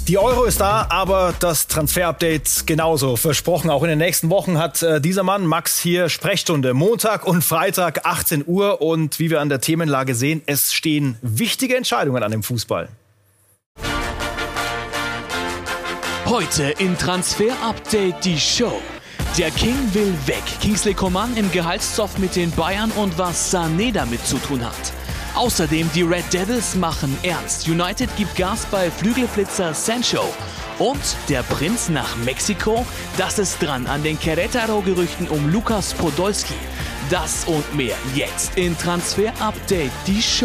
Die Euro ist da, aber das Transfer-Update genauso. Versprochen, auch in den nächsten Wochen hat dieser Mann, Max, hier Sprechstunde. Montag und Freitag, 18 Uhr. Und wie wir an der Themenlage sehen, es stehen wichtige Entscheidungen an dem Fußball. Heute in Transfer-Update die Show. Der King will weg. Kingsley Coman im Gehaltszoff mit den Bayern und was Sané damit zu tun hat. Außerdem die Red Devils machen ernst. United gibt Gas bei Flügelflitzer Sancho. Und der Prinz nach Mexiko? Das ist dran an den Querétaro-Gerüchten um Lukas Podolski. Das und mehr jetzt in Transfer Update, die Show.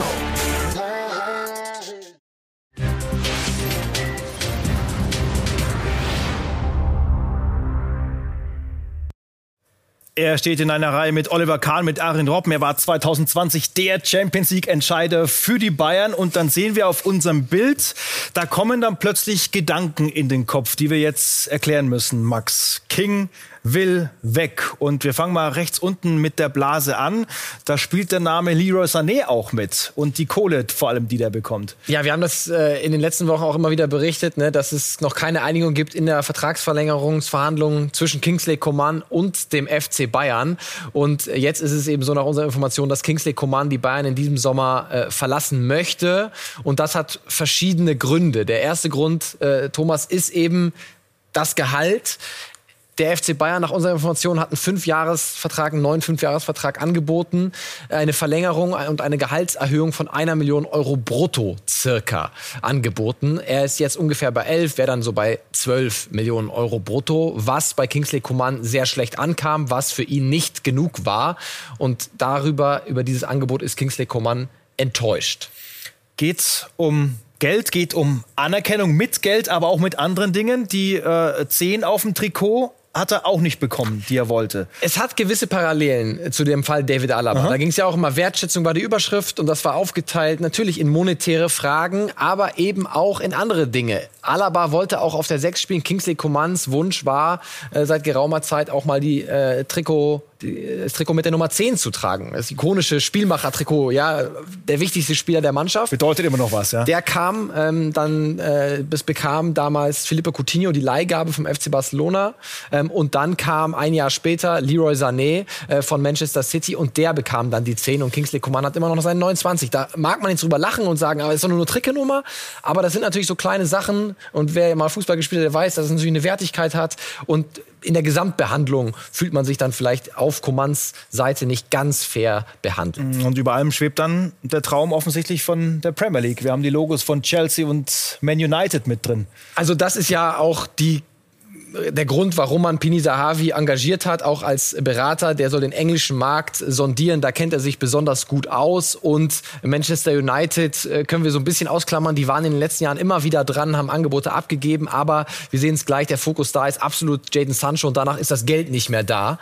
Er steht in einer Reihe mit Oliver Kahn, mit Arjen Robben. Er war 2020 der Champions-League-Entscheider für die Bayern. Und dann sehen wir auf unserem Bild, da kommen dann plötzlich Gedanken in den Kopf, die wir jetzt erklären müssen. Max, King will weg. Und wir fangen mal rechts unten mit der Blase an. Da spielt der Name Leroy Sané auch mit. Und die Kohle vor allem, die der bekommt. Ja, wir haben das in den letzten Wochen auch immer wieder berichtet, ne, dass es noch keine Einigung gibt in der Vertragsverlängerungsverhandlung zwischen Kingsley Coman und dem FC Bayern. Und jetzt ist es eben so nach unserer Information, dass Kingsley Coman die Bayern in diesem Sommer verlassen möchte. Und das hat verschiedene Gründe. Der erste Grund, Thomas, ist eben das Gehalt. Der FC Bayern nach unserer Information hat einen 5-Jahres-Vertrag, einen neuen 5-Jahres-Vertrag angeboten, eine Verlängerung und eine Gehaltserhöhung von 1 Million Euro brutto circa angeboten. Er ist jetzt ungefähr bei 11, wäre dann so bei 12 Millionen Euro brutto, was bei Kingsley Coman sehr schlecht ankam, was für ihn nicht genug war. Und über dieses Angebot ist Kingsley Coman enttäuscht. Geht's um Geld, geht um Anerkennung mit Geld, aber auch mit anderen Dingen. Die 10 auf dem Trikot hat er auch nicht bekommen, die er wollte. Es hat gewisse Parallelen zu dem Fall David Alaba. Aha. Da ging es ja auch immer, Wertschätzung war die Überschrift und das war aufgeteilt natürlich in monetäre Fragen, aber eben auch in andere Dinge. Alaba wollte auch auf der 6 spielen. Kingsley Comans Wunsch war seit geraumer Zeit auch mal das Trikot mit der Nummer 10 zu tragen. Das ikonische Spielmacher-Trikot, ja, der wichtigste Spieler der Mannschaft. Bedeutet immer noch was, ja. Der kam bekam damals Philippe Coutinho die Leihgabe vom FC Barcelona und dann kam ein Jahr später Leroy Sané von Manchester City und der bekam dann die 10 und Kingsley Coman hat immer noch seinen 29. Da mag man jetzt drüber lachen und sagen, aber es ist doch nur eine Trikotnummer, aber das sind natürlich so kleine Sachen und wer mal Fußball gespielt hat, der weiß, dass es natürlich eine Wertigkeit hat und in der Gesamtbehandlung fühlt man sich dann vielleicht auf Comans Seite nicht ganz fair behandelt. Und über allem schwebt dann der Traum offensichtlich von der Premier League. Wir haben die Logos von Chelsea und Man United mit drin. Also das ist ja auch der Grund, warum man Pini Zahavi engagiert hat, auch als Berater. Der soll den englischen Markt sondieren. Da kennt er sich besonders gut aus. Und Manchester United können wir so ein bisschen ausklammern. Die waren in den letzten Jahren immer wieder dran, haben Angebote abgegeben. Aber wir sehen es gleich, der Fokus da ist absolut Jadon Sancho. Und danach ist das Geld nicht mehr da.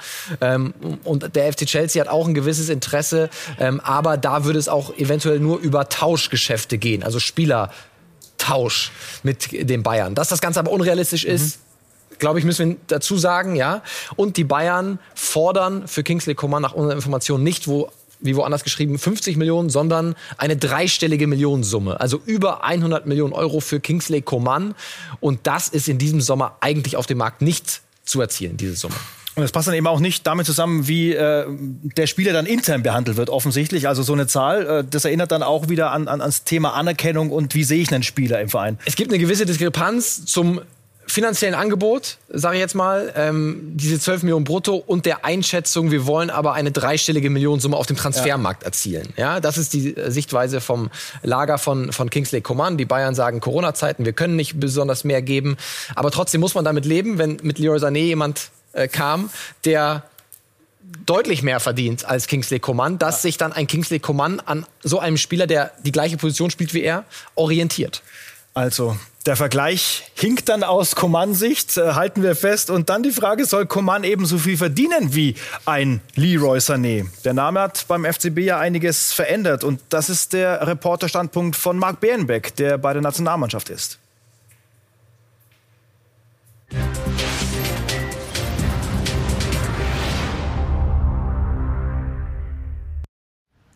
Und der FC Chelsea hat auch ein gewisses Interesse. Aber da würde es auch eventuell nur über Tauschgeschäfte gehen. Also Spielertausch mit den Bayern. Dass das Ganze aber unrealistisch ist, glaube ich, müssen wir dazu sagen, ja. Und die Bayern fordern für Kingsley Coman nach unserer Information nicht, wie woanders geschrieben, 50 Millionen, sondern eine 3-stellige Millionensumme. Also über 100 Millionen Euro für Kingsley Coman. Und das ist in diesem Sommer eigentlich auf dem Markt nicht zu erzielen, diese Summe. Und das passt dann eben auch nicht damit zusammen, wie der Spieler dann intern behandelt wird, offensichtlich. Also so eine Zahl, das erinnert dann auch wieder ans Thema Anerkennung und wie sehe ich einen Spieler im Verein. Es gibt eine gewisse Diskrepanz zum finanziellen Angebot, sage ich jetzt mal, diese 12 Millionen brutto und der Einschätzung, wir wollen aber eine 3-stellige Millionensumme auf dem Transfermarkt erzielen. Ja, das ist die Sichtweise vom Lager von Kingsley Coman. Die Bayern sagen Corona-Zeiten, wir können nicht besonders mehr geben, aber trotzdem muss man damit leben, wenn mit Leroy Sané jemand kam, der deutlich mehr verdient als Kingsley Coman, dass sich dann ein Kingsley Coman an so einem Spieler, der die gleiche Position spielt wie er, orientiert. Also, der Vergleich hinkt dann aus Coman-Sicht, halten wir fest. Und dann die Frage, soll Coman ebenso viel verdienen wie ein Leroy Sané? Der Name hat beim FCB ja einiges verändert. Und das ist der Reporterstandpunkt von Marc Bärenbeck, der bei der Nationalmannschaft ist.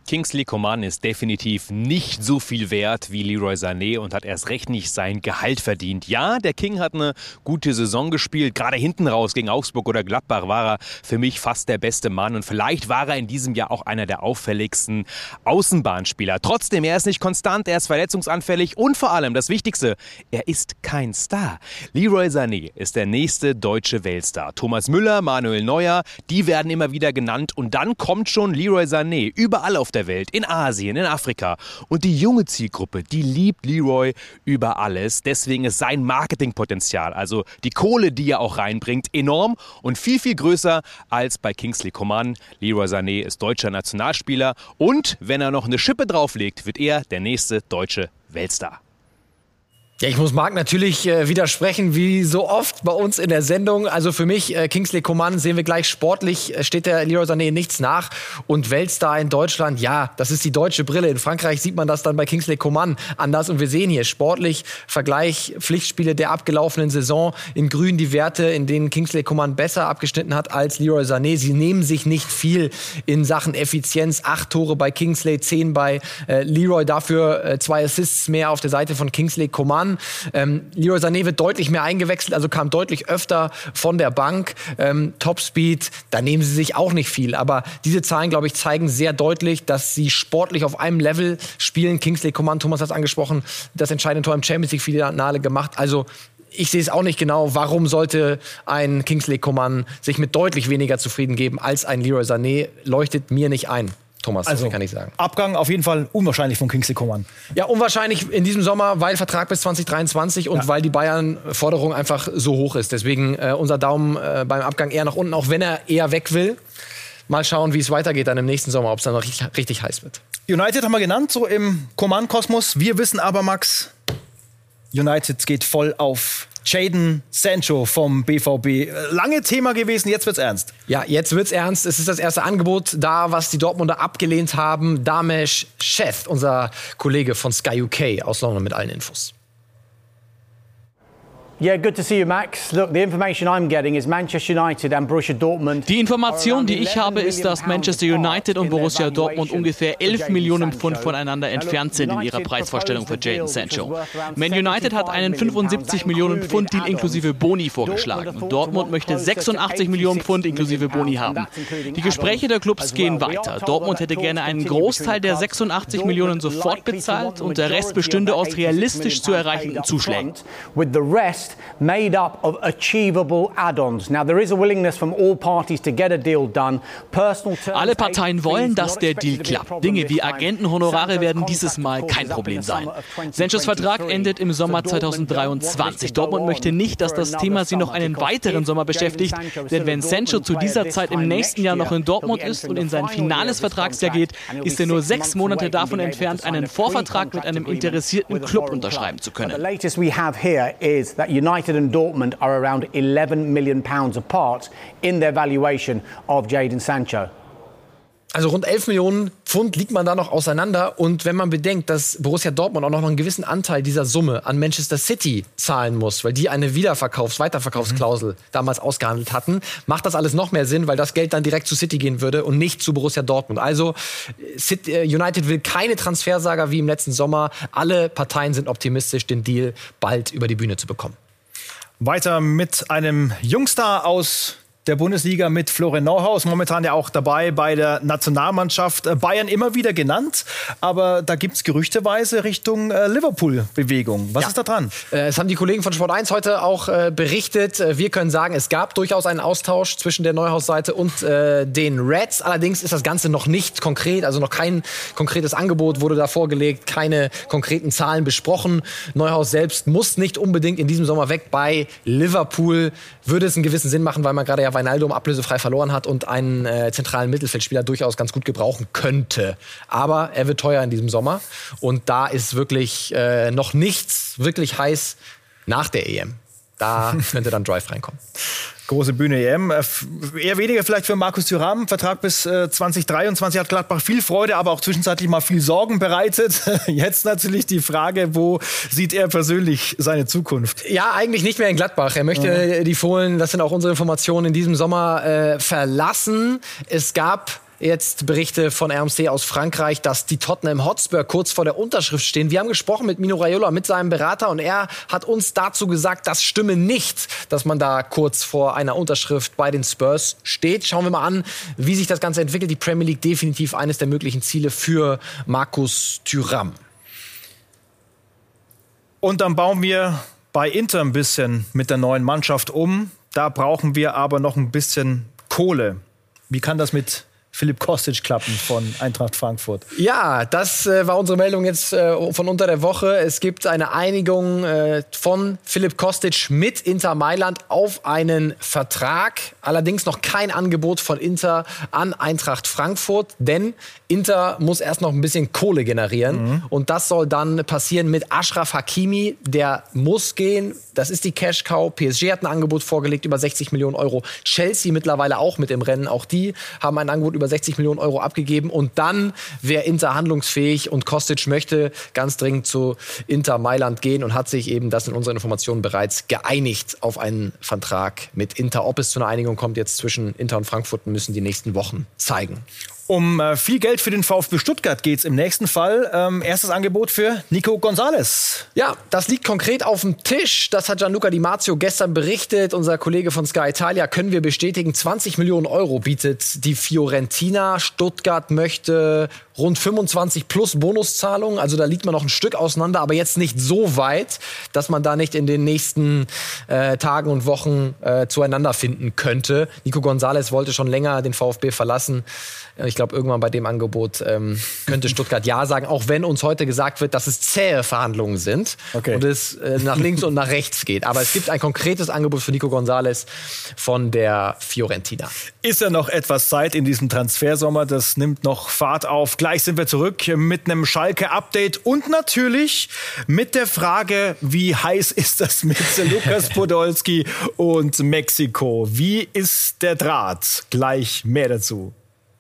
Kingsley Coman ist definitiv nicht so viel wert wie Leroy Sané und hat erst recht nicht sein Gehalt verdient. Ja, der King hat eine gute Saison gespielt. Gerade hinten raus gegen Augsburg oder Gladbach war er für mich fast der beste Mann. Und vielleicht war er in diesem Jahr auch einer der auffälligsten Außenbahnspieler. Trotzdem, er ist nicht konstant, er ist verletzungsanfällig und vor allem das Wichtigste, er ist kein Star. Leroy Sané ist der nächste deutsche Weltstar. Thomas Müller, Manuel Neuer, die werden immer wieder genannt. Und dann kommt schon Leroy Sané überall auf der Welt, in Asien, in Afrika. Und die junge Zielgruppe, die liebt Leroy über alles. Deswegen ist sein Marketingpotenzial, also die Kohle, die er auch reinbringt, enorm und viel, viel größer als bei Kingsley Coman. Leroy Sané ist deutscher Nationalspieler und wenn er noch eine Schippe drauflegt, wird er der nächste deutsche Weltstar. Ja, ich muss Marc natürlich widersprechen, wie so oft bei uns in der Sendung. Also für mich, Kingsley Coman, sehen wir gleich, sportlich steht der Leroy Sané nichts nach. Und Weltstar in Deutschland, ja, das ist die deutsche Brille. In Frankreich sieht man das dann bei Kingsley Coman anders. Und wir sehen hier sportlich, Vergleich, Pflichtspiele der abgelaufenen Saison, in grün die Werte, in denen Kingsley Coman besser abgeschnitten hat als Leroy Sané. Sie nehmen sich nicht viel in Sachen Effizienz. 8 Tore bei Kingsley, 10 bei Leroy. Dafür 2 Assists mehr auf der Seite von Kingsley Coman. Leroy Sané wird deutlich mehr eingewechselt, also kam deutlich öfter von der Bank. Topspeed, da nehmen sie sich auch nicht viel. Aber diese Zahlen, glaube ich, zeigen sehr deutlich, dass sie sportlich auf einem Level spielen. Kingsley Coman, Thomas hat es angesprochen, das entscheidende Tor im Champions-League-Finale gemacht. Also ich sehe es auch nicht genau, warum sollte ein Kingsley Coman sich mit deutlich weniger zufrieden geben als ein Leroy Sané, leuchtet mir nicht ein. Thomas, also, kann ich sagen. Abgang auf jeden Fall unwahrscheinlich von Kingsley Coman. Ja, unwahrscheinlich in diesem Sommer, weil Vertrag bis 2023 und weil die Bayern-Forderung einfach so hoch ist. Deswegen unser Daumen beim Abgang eher nach unten, auch wenn er eher weg will. Mal schauen, wie es weitergeht dann im nächsten Sommer, ob es dann noch richtig heiß wird. United haben wir genannt, so im Coman-Kosmos. Wir wissen aber, Max, United geht voll auf Jadon Sancho vom BVB. Lange Thema gewesen, jetzt wird's ernst. Ja, jetzt wird's ernst. Es ist das erste Angebot da, was die Dortmunder abgelehnt haben. Damesh Sheth, unser Kollege von Sky UK aus London mit allen Infos. Yeah, good to see you, Max. Look, the information I'm getting is Manchester United and Borussia Dortmund. Die Information, die ich habe, ist, dass Manchester United und Borussia Dortmund ungefähr 11 Millionen Pfund voneinander entfernt sind in ihrer Preisvorstellung für Jadon Sancho. Man United hat einen 75 Millionen Pfund Deal inklusive Boni vorgeschlagen und Dortmund möchte 86 Millionen Pfund inklusive Boni haben. Die Gespräche der Clubs gehen weiter. Dortmund hätte gerne einen Großteil der 86 Millionen sofort bezahlt und der Rest bestünde aus realistisch zu erreichenden Zuschlägen. Made up of achievable add-ons. Now there is a willingness from all parties to get a deal done. Alle Parteien wollen, dass der Deal klappt. Dinge wie Agentenhonorare werden dieses Mal kein Problem sein. Sanchos Vertrag endet im Sommer 2023. Dortmund möchte nicht, dass das Thema sie noch einen weiteren Sommer beschäftigt, denn wenn Sancho zu dieser Zeit im nächsten Jahr noch in Dortmund ist und in sein finales Vertragsjahr geht, ist er nur 6 Monate davon entfernt, einen Vorvertrag mit einem interessierten Club unterschreiben zu können. United and Dortmund are around £11 million apart in their valuation of Jadon Sancho. Also rund 11 Millionen Pfund liegt man da noch auseinander. Und wenn man bedenkt, dass Borussia Dortmund auch noch einen gewissen Anteil dieser Summe an Manchester City zahlen muss, weil die eine Weiterverkaufsklausel damals ausgehandelt hatten, macht das alles noch mehr Sinn, weil das Geld dann direkt zu City gehen würde und nicht zu Borussia Dortmund. Also United will keine Transfersager wie im letzten Sommer. Alle Parteien sind optimistisch, den Deal bald über die Bühne zu bekommen. Weiter mit einem Jungstar aus der Bundesliga mit Florian Neuhaus, momentan ja auch dabei bei der Nationalmannschaft. Bayern immer wieder genannt, aber da gibt es gerüchteweise Richtung Liverpool-Bewegung. Was ist da dran? Es haben die Kollegen von Sport 1 heute auch berichtet. Wir können sagen, es gab durchaus einen Austausch zwischen der Neuhaus-Seite und den Reds. Allerdings ist das Ganze noch nicht konkret, also noch kein konkretes Angebot wurde da vorgelegt, keine konkreten Zahlen besprochen. Neuhaus selbst muss nicht unbedingt in diesem Sommer weg. Bei Liverpool würde es einen gewissen Sinn machen, weil man gerade ja Wijnaldum ablösefrei verloren hat und einen zentralen Mittelfeldspieler durchaus ganz gut gebrauchen könnte. Aber er wird teuer in diesem Sommer. Und da ist wirklich noch nichts wirklich heiß nach der EM. Da könnte dann Drive reinkommen. Große Bühne EM. Eher weniger vielleicht für Markus Thuram. Vertrag bis 2023 hat Gladbach viel Freude, aber auch zwischenzeitlich mal viel Sorgen bereitet. Jetzt natürlich die Frage, wo sieht er persönlich seine Zukunft? Ja, eigentlich nicht mehr in Gladbach. Er möchte die Fohlen, das sind auch unsere Informationen, in diesem Sommer verlassen. Es gab jetzt Berichte von RMC aus Frankreich, dass die Tottenham Hotspur kurz vor der Unterschrift stehen. Wir haben gesprochen mit Mino Raiola, mit seinem Berater, und er hat uns dazu gesagt, das stimme nicht, dass man da kurz vor einer Unterschrift bei den Spurs steht. Schauen wir mal an, wie sich das Ganze entwickelt. Die Premier League definitiv eines der möglichen Ziele für Markus Thuram. Und dann bauen wir bei Inter ein bisschen mit der neuen Mannschaft um. Da brauchen wir aber noch ein bisschen Kohle. Wie kann das mit Filip Kostic klappen von Eintracht Frankfurt? Ja, das war unsere Meldung jetzt von unter der Woche. Es gibt eine Einigung von Filip Kostic mit Inter Mailand auf einen Vertrag. Allerdings noch kein Angebot von Inter an Eintracht Frankfurt, denn Inter muss erst noch ein bisschen Kohle generieren. Und das soll dann passieren mit Achraf Hakimi. Der muss gehen. Das ist die Cash-Cow. PSG hat ein Angebot vorgelegt über 60 Millionen Euro. Chelsea mittlerweile auch mit im Rennen. Auch die haben ein Angebot über 60 Millionen Euro abgegeben. Und dann wäre Inter handlungsfähig. Und Kostic möchte ganz dringend zu Inter Mailand gehen und hat sich eben, das sind unsere Informationen, bereits geeinigt auf einen Vertrag mit Inter. Ob es zu einer Einigung kommt jetzt zwischen Inter und Frankfurt, müssen die nächsten Wochen zeigen. Um viel Geld für den VfB Stuttgart geht's im nächsten Fall. Erstes Angebot für Nico González. Ja, das liegt konkret auf dem Tisch. Das hat Gianluca Di Marzio gestern berichtet. Unser Kollege von Sky Italia, können wir bestätigen. 20 Millionen Euro bietet die Fiorentina. Stuttgart möchte rund 25 plus Bonuszahlungen. Also da liegt man noch ein Stück auseinander, aber jetzt nicht so weit, dass man da nicht in den nächsten Tagen und Wochen zueinander finden könnte. Nico González wollte schon länger den VfB verlassen. Ich glaube, irgendwann bei dem Angebot könnte Stuttgart ja sagen, auch wenn uns heute gesagt wird, dass es zähe Verhandlungen sind und es nach links und nach rechts geht. Aber es gibt ein konkretes Angebot für Nico González von der Fiorentina. Ist ja noch etwas Zeit in diesem Transfersommer, das nimmt noch Fahrt auf. Gleich sind wir zurück mit einem Schalke-Update und natürlich mit der Frage, wie heiß ist das mit Lukas Podolski und Mexiko? Wie ist der Draht? Gleich mehr dazu.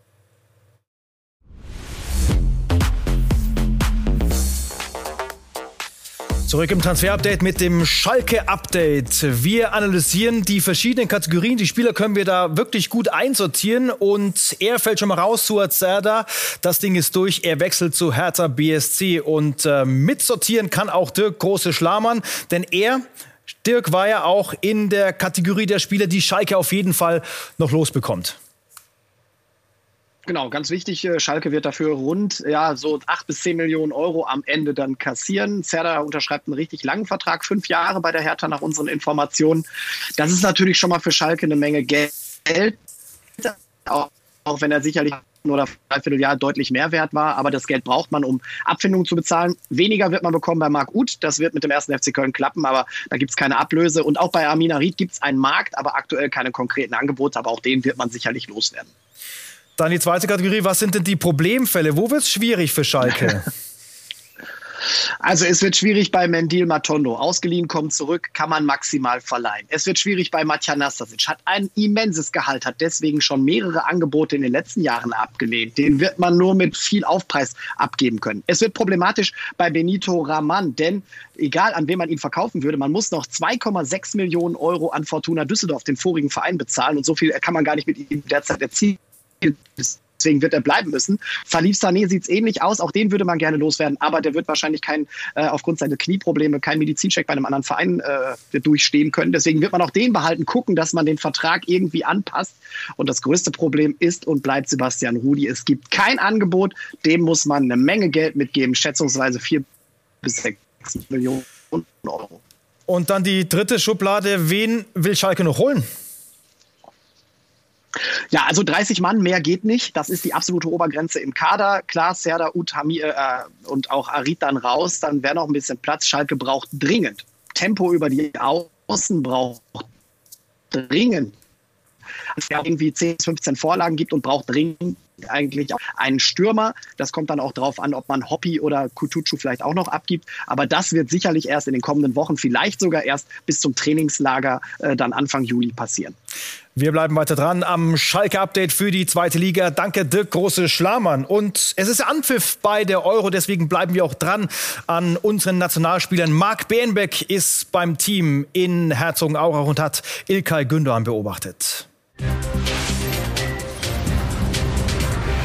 Zurück im Transfer-Update mit dem Schalke-Update. Wir analysieren die verschiedenen Kategorien. Die Spieler können wir da wirklich gut einsortieren. Und er fällt schon mal raus, Suat Serdar. Das Ding ist durch. Er wechselt zu Hertha BSC. Und mitsortieren kann auch Dirk Große-Schlamann. Denn Dirk war ja auch in der Kategorie der Spieler, die Schalke auf jeden Fall noch losbekommt. Genau, ganz wichtig, Schalke wird dafür rund so 8 bis 10 Millionen Euro am Ende dann kassieren. Serdar unterschreibt einen richtig langen Vertrag, 5 Jahre bei der Hertha nach unseren Informationen. Das ist natürlich schon mal für Schalke eine Menge Geld, auch wenn er sicherlich nur ein Dreivierteljahr deutlich mehr wert war. Aber das Geld braucht man, um Abfindungen zu bezahlen. Weniger wird man bekommen bei Marc Uth. Das wird mit dem 1. FC Köln klappen, aber da gibt es keine Ablöse. Und auch bei Amin Harit gibt es einen Markt, aber aktuell keine konkreten Angebote. Aber auch den wird man sicherlich loswerden. Dann die zweite Kategorie, was sind denn die Problemfälle? Wo wird es schwierig für Schalke? Also es wird schwierig bei Mendil Matondo. Ausgeliehen, kommt zurück, kann man maximal verleihen. Es wird schwierig bei Matja Nastasic. Hat ein immenses Gehalt, hat deswegen schon mehrere Angebote in den letzten Jahren abgelehnt. Den wird man nur mit viel Aufpreis abgeben können. Es wird problematisch bei Benito Raman, denn egal an wen man ihn verkaufen würde, man muss noch 2,6 Millionen Euro an Fortuna Düsseldorf, den vorigen Verein, bezahlen. Und so viel kann man gar nicht mit ihm derzeit erzielen. Deswegen wird er bleiben müssen. Salif Sané sieht es ähnlich aus. Auch den würde man gerne loswerden. Aber der wird wahrscheinlich aufgrund seiner Knieprobleme keinen Medizincheck bei einem anderen Verein durchstehen können. Deswegen wird man auch den behalten, gucken, dass man den Vertrag irgendwie anpasst. Und das größte Problem ist und bleibt Sebastian Rudy. Es gibt kein Angebot. Dem muss man eine Menge Geld mitgeben. Schätzungsweise 4 bis 6 Millionen Euro. Und dann die dritte Schublade. Wen will Schalke noch holen? Ja, also 30 Mann, mehr geht nicht. Das ist die absolute Obergrenze im Kader. Klar, Serdar, und auch Harit dann raus. Dann wäre noch ein bisschen Platz. Schalke braucht dringend Tempo über die Außen, braucht dringend. Es ja irgendwie 10 bis 15 Vorlagen gibt und braucht dringend eigentlich auch einen Stürmer. Das kommt dann auch darauf an, ob man Hoppe oder Kutucu vielleicht auch noch abgibt. Aber das wird sicherlich erst in den kommenden Wochen, vielleicht sogar erst bis zum Trainingslager dann Anfang Juli passieren. Wir bleiben weiter dran am Schalke-Update für die zweite Liga. Danke, Dirk Große-Schlamann. Und es ist Anpfiff bei der Euro, deswegen bleiben wir auch dran an unseren Nationalspielern. Marc Bernbeck ist beim Team in Herzogenaurach und hat İlkay Gündoğan beobachtet.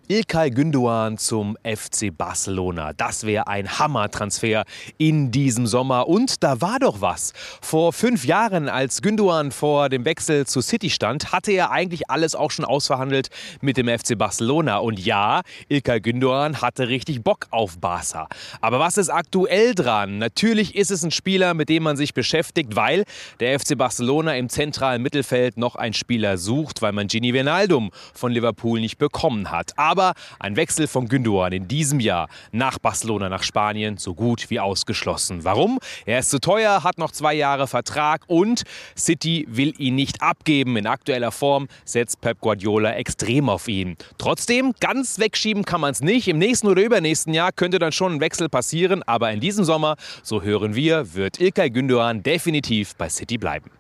Ilkay Gündoğan zum FC Barcelona. Das wäre ein Hammertransfer in diesem Sommer. Und da war doch was. Vor 5 Jahren, als Gündoğan vor dem Wechsel zu City stand, hatte er eigentlich alles auch schon ausverhandelt mit dem FC Barcelona. Und ja, Ilkay Gündoğan hatte richtig Bock auf Barca. Aber was ist aktuell dran? Natürlich ist es ein Spieler, mit dem man sich beschäftigt, weil der FC Barcelona im zentralen Mittelfeld noch einen Spieler sucht, weil man Gini Wijnaldum von Liverpool nicht bekommen hat. Aber ein Wechsel von Gündoğan in diesem Jahr nach Barcelona, nach Spanien, so gut wie ausgeschlossen. Warum? Er ist zu teuer, hat noch 2 Jahre Vertrag und City will ihn nicht abgeben. In aktueller Form setzt Pep Guardiola extrem auf ihn. Trotzdem, ganz wegschieben kann man es nicht. Im nächsten oder übernächsten Jahr könnte dann schon ein Wechsel passieren. Aber in diesem Sommer, so hören wir, wird Ilkay Gündoğan definitiv bei City bleiben.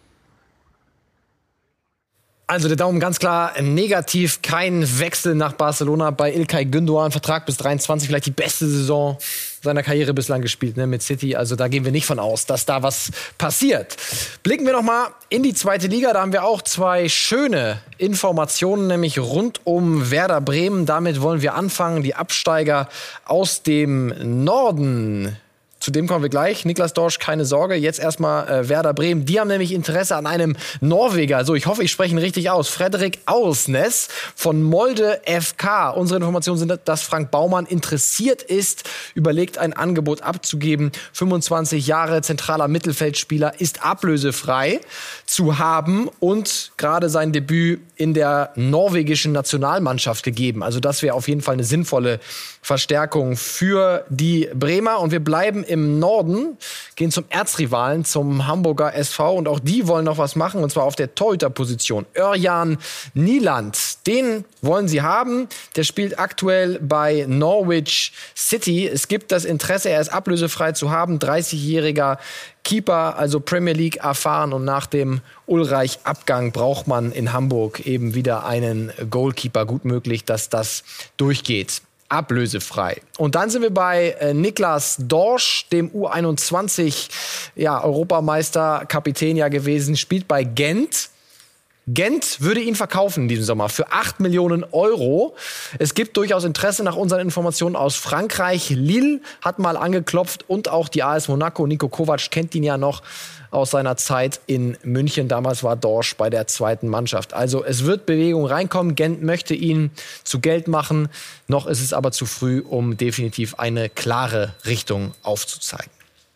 Also der Daumen ganz klar negativ, kein Wechsel nach Barcelona bei Ilkay Gündoğan, Vertrag bis 23, vielleicht die beste Saison seiner Karriere bislang gespielt, ne, mit City. Also da gehen wir nicht von aus, dass da was passiert. Blicken wir noch mal in die 2. Liga, da haben wir auch 2 schöne Informationen, nämlich rund um Werder Bremen. Damit wollen wir anfangen, die Absteiger aus dem Norden. Zu dem kommen wir gleich. Niklas Dorsch, keine Sorge. Jetzt erstmal Werder Bremen. Die haben nämlich Interesse an einem Norweger. So, ich hoffe, ich spreche ihn richtig aus. Frederik Aursnes von Molde FK. Unsere Informationen sind, dass Frank Baumann interessiert ist, überlegt, ein Angebot abzugeben. 25 Jahre, zentraler Mittelfeldspieler, ist ablösefrei zu haben und gerade sein Debüt in der norwegischen Nationalmannschaft gegeben. Also das wäre auf jeden Fall eine sinnvolle Verstärkung für die Bremer. Und wir bleiben im Norden, gehen zum Erzrivalen, zum Hamburger SV. Und auch die wollen noch was machen, und zwar auf der Torhüterposition. Örjan Nyland, den wollen sie haben. Der spielt aktuell bei Norwich City. Es gibt das Interesse, er ist ablösefrei zu haben. 30-jähriger Keeper, also Premier League erfahren. Und nach dem Ulreich-Abgang braucht man in Hamburg eben wieder einen Goalkeeper. Gut möglich, dass das durchgeht. Ablösefrei. Und dann sind wir bei Niklas Dorsch, dem U21 Europameister, Kapitän ja gewesen, spielt bei Gent. Gent würde ihn verkaufen in diesem Sommer für 8 Millionen Euro. Es gibt durchaus Interesse nach unseren Informationen aus Frankreich. Lille hat mal angeklopft und auch die AS Monaco. Niko Kovac kennt ihn ja noch aus seiner Zeit in München. Damals war Dorsch bei der 2. Mannschaft. Also es wird Bewegung reinkommen. Gent möchte ihn zu Geld machen. Noch ist es aber zu früh, um definitiv eine klare Richtung aufzuzeigen.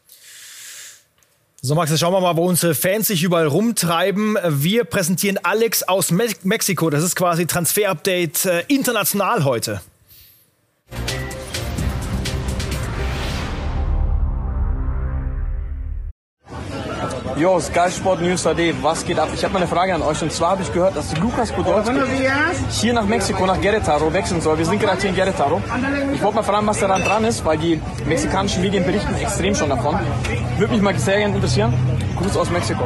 So, Max, jetzt schauen wir mal, wo unsere Fans sich überall rumtreiben. Wir präsentieren Alex aus Mexiko. Das ist quasi Transfer-Update international heute. Jo, Sky Sport News AD, was geht ab? Ich habe mal eine Frage an euch, und zwar habe ich gehört, dass Lukas Podolski hier nach Mexiko, nach Querétaro wechseln soll. Wir sind gerade hier in Querétaro. Ich wollte mal fragen, was daran dran ist, weil die mexikanischen Medien berichten extrem schon davon. Würde mich mal sehr gerne interessieren. Gruß aus Mexiko.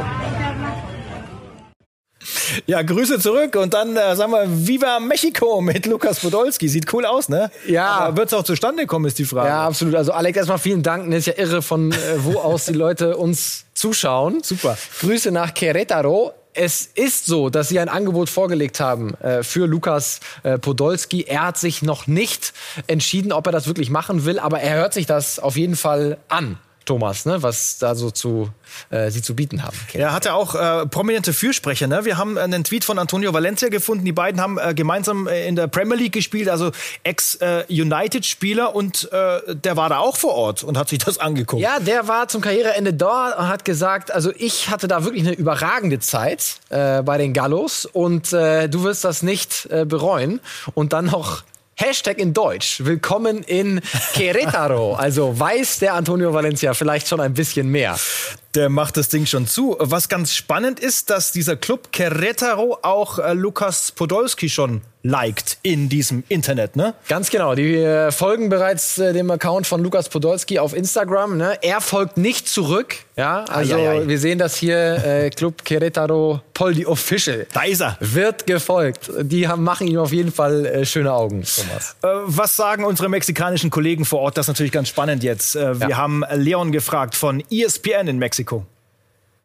Ja, Grüße zurück und dann sagen wir Viva Mexico mit Lukas Podolski. Sieht cool aus, ne? Ja. Wird es auch zustande kommen, ist die Frage. Ja, absolut. Also Alex, erstmal vielen Dank. Das ist ja irre, von wo aus die Leute uns zuschauen. Super. Grüße nach Querétaro. Es ist so, dass sie ein Angebot vorgelegt haben für Lukas Podolski. Er hat sich noch nicht entschieden, ob er das wirklich machen will, aber er hört sich das auf jeden Fall an. Thomas, ne, was da so sie zu bieten haben. Er hatte auch prominente Fürsprecher. Ne? Wir haben einen Tweet von Antonio Valencia gefunden. Die beiden haben gemeinsam in der Premier League gespielt, also Ex-United-Spieler. Und der war da auch vor Ort und hat sich das angeguckt. Ja, der war zum Karriereende da und hat gesagt, also ich hatte da wirklich eine überragende Zeit bei den Gallos. Und du wirst das nicht bereuen. Und dann noch Hashtag in Deutsch. Willkommen in Querétaro. Also weiß der Antonio Valencia vielleicht schon ein bisschen mehr. Der macht das Ding schon zu. Was ganz spannend ist, dass dieser Club Querétaro auch Lukas Podolski schon liked in diesem Internet, ne? Ganz genau. Die folgen bereits dem Account von Lukas Podolski auf Instagram. Ne? Er folgt nicht zurück. Ja, also wir sehen das hier. Club Querétaro Poldi Official. Da ist er. Wird gefolgt. Die machen ihm auf jeden Fall schöne Augen, Thomas. Was sagen unsere mexikanischen Kollegen vor Ort? Das ist natürlich ganz spannend jetzt. Wir haben Leon gefragt von ESPN in Mexiko.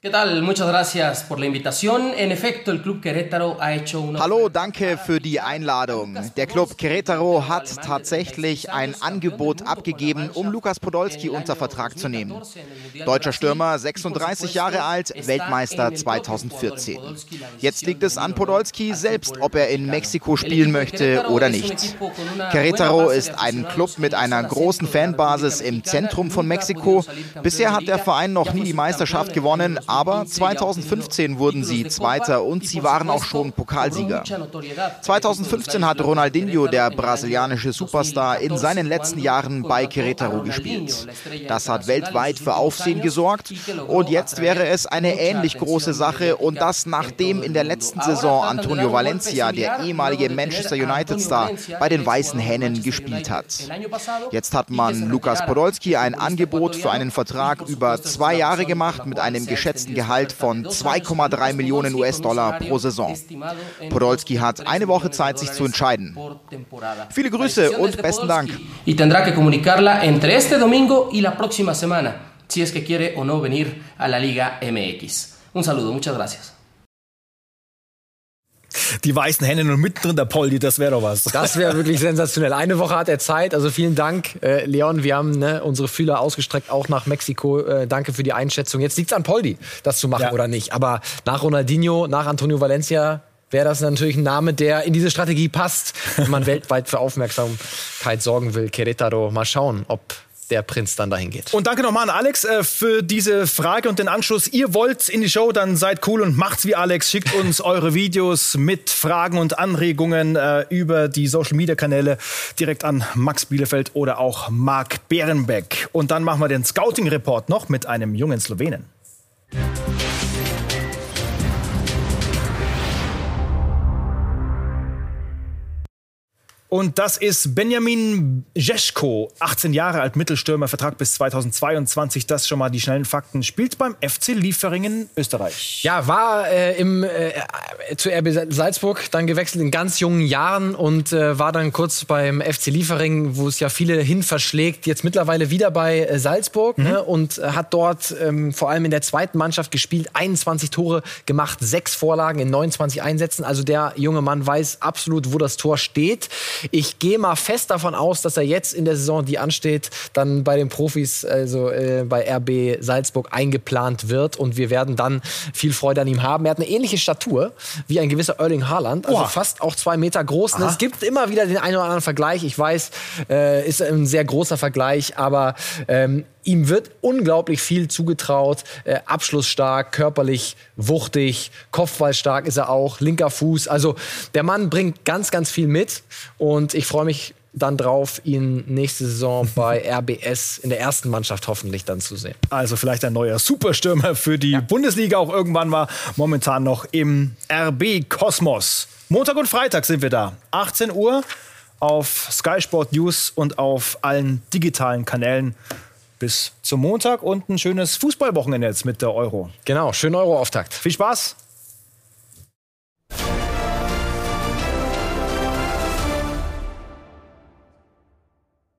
Hallo, danke für die Einladung. Der Club Querétaro hat tatsächlich ein Angebot abgegeben, um Lukas Podolski unter Vertrag zu nehmen. Deutscher Stürmer, 36 Jahre alt, Weltmeister 2014. Jetzt liegt es an Podolski selbst, ob er in Mexiko spielen möchte oder nicht. Querétaro ist ein Club mit einer großen Fanbasis im Zentrum von Mexiko. Bisher hat der Verein noch nie die Meisterschaft gewonnen, aber 2015 wurden sie Zweiter und sie waren auch schon Pokalsieger. 2015 hat Ronaldinho, der brasilianische Superstar, in seinen letzten Jahren bei Querétaro gespielt. Das hat weltweit für Aufsehen gesorgt und jetzt wäre es eine ähnlich große Sache und das nachdem in der letzten Saison Antonio Valencia, der ehemalige Manchester United-Star, bei den Weißen Hennen gespielt hat. Jetzt hat man Lukas Podolski ein Angebot für einen Vertrag über 2 Jahre gemacht mit einem geschätzten Gehalt von 2,3 Millionen US-Dollar pro Saison. Podolski hat eine Woche Zeit, sich zu entscheiden. Viele Grüße und besten Dank. Y tendrá que comunicarla entre este domingo y la próxima semana, si es que quiere o no venir a la Liga MX. Un saludo, muchas gracias. Die weißen Hennen und mittendrin der Poldi, das wäre doch was. Das wäre wirklich sensationell. Eine Woche hat er Zeit, also vielen Dank, Leon. Wir haben unsere Fühler ausgestreckt, auch nach Mexiko. Danke für die Einschätzung. Jetzt liegt es an Poldi, das zu machen oder nicht. Aber nach Ronaldinho, nach Antonio Valencia wäre das natürlich ein Name, der in diese Strategie passt, wenn man weltweit für Aufmerksamkeit sorgen will. Querétaro, mal schauen, ob der Prinz dann dahin geht. Und danke nochmal an Alex für diese Frage und den Anschluss. Ihr wollt in die Show, dann seid cool und macht's wie Alex. Schickt uns eure Videos mit Fragen und Anregungen über die Social-Media-Kanäle direkt an Max Bielefeld oder auch Marc Bärenbeck. Und dann machen wir den Scouting-Report noch mit einem jungen Slowenen. Und das ist Benjamin Jeschko, 18 Jahre alt, Mittelstürmer, Vertrag bis 2022. Das schon mal die schnellen Fakten. Spielt beim FC Lieferingen Österreich. Ja, war zu RB Salzburg, dann gewechselt in ganz jungen Jahren und war dann kurz beim FC Lieferingen, wo es ja viele hin verschlägt. Jetzt mittlerweile wieder bei Salzburg und hat dort vor allem in der zweiten Mannschaft gespielt, 21 Tore gemacht, 6 Vorlagen in 29 Einsätzen. Also der junge Mann weiß absolut, wo das Tor steht. Ich gehe mal fest davon aus, dass er jetzt in der Saison, die ansteht, dann bei den Profis, also bei RB Salzburg eingeplant wird. Und wir werden dann viel Freude an ihm haben. Er hat eine ähnliche Statur wie ein gewisser Erling Haaland, also fast auch 2 Meter groß. Es gibt immer wieder den einen oder anderen Vergleich. Ich weiß, ist ein sehr großer Vergleich, aber ihm wird unglaublich viel zugetraut. Abschlussstark, körperlich wuchtig, kopfballstark ist er auch, linker Fuß. Also der Mann bringt ganz, ganz viel mit. Und ich freue mich dann drauf, ihn nächste Saison bei RBS in der ersten Mannschaft hoffentlich dann zu sehen. Also vielleicht ein neuer Superstürmer für die Bundesliga auch irgendwann mal. Momentan noch im RB Kosmos. Montag und Freitag sind wir da. 18 Uhr auf Sky Sport News und auf allen digitalen Kanälen. Bis zum Montag und ein schönes Fußballwochenende jetzt mit der Euro. Genau, schönen Euro-Auftakt. Viel Spaß.